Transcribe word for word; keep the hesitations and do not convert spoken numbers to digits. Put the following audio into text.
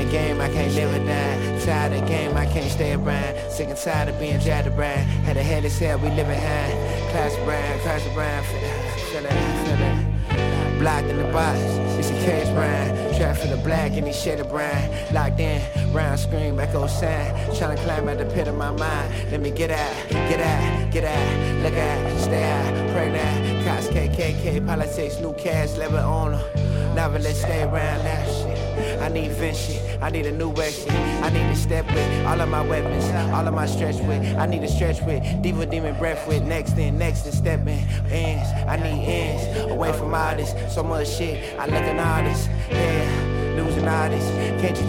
game, I can't live it down. Tired of the game, I can't stay around. Sick and tired of being jacked around. Had a head as hell, we living high. Class brand, class brand, feel it, feel it. Blocked in the box, it's a case brand. Trap for the black and he shade of brown. Locked in, round screen, echo sign. Tryna climb out the pit of my mind. Let me get out, get out, get out. Look out, stay out, pray now. Cops, K K K, politics, new cash, level owner. Never let's stay around that shit. I need Vinci, I need a new exit. I need to step with all of my weapons, all of my stretch with. I need to stretch with, diva demon breath with. Next in, next in, step in, ends. I need ends, away from all this. So much shit, I look at all this, yeah, losing all this. Can't you